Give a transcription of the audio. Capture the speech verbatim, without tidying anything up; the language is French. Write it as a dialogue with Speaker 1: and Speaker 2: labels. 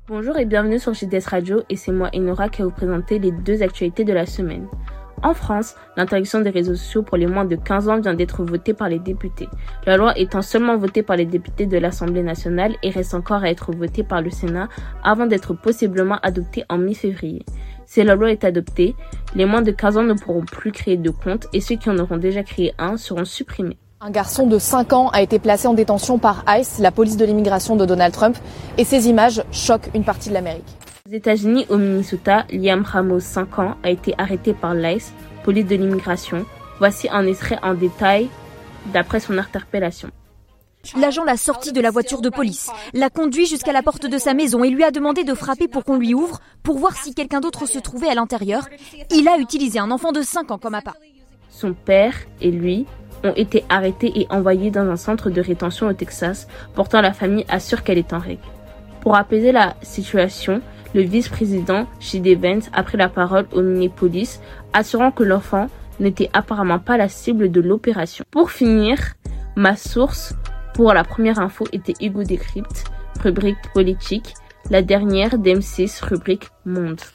Speaker 1: Bonjour et bienvenue sur G D S Radio et c'est moi Enora qui vais vous présenter les deux actualités de la semaine. En France, l'interdiction des réseaux sociaux pour les moins de quinze ans vient d'être votée par les députés. La loi étant seulement votée par les députés de l'Assemblée nationale et reste encore à être votée par le Sénat avant d'être possiblement adoptée en mi-février. Si la loi est adoptée, les moins de quinze ans ne pourront plus créer de compte et ceux qui en auront déjà créé un seront supprimés.
Speaker 2: Un garçon de cinq ans a été placé en détention par ICE, la police de l'immigration de Donald Trump, et ces images choquent une partie de l'Amérique.
Speaker 1: Aux États-Unis, au Minnesota, Liam Ramos, cinq ans, a été arrêté par l'ICE, police de l'immigration. Voici un extrait en détail d'après son interpellation.
Speaker 3: L'agent l'a sorti de la voiture de police, l'a conduit jusqu'à la porte de sa maison et lui a demandé de frapper pour qu'on lui ouvre, pour voir si quelqu'un d'autre se trouvait à l'intérieur. Il a utilisé un enfant de cinq ans comme appât.
Speaker 1: Son père et lui ont été arrêtés et envoyés dans un centre de rétention au Texas. Pourtant, la famille assure qu'elle est en règle. Pour apaiser la situation, le vice-président J D Vance a pris la parole au Minneapolis, assurant que l'enfant n'était apparemment pas la cible de l'opération. Pour finir, ma source pour la première info était Hugo Décrypte, rubrique politique, la dernière d'M six, rubrique Monde.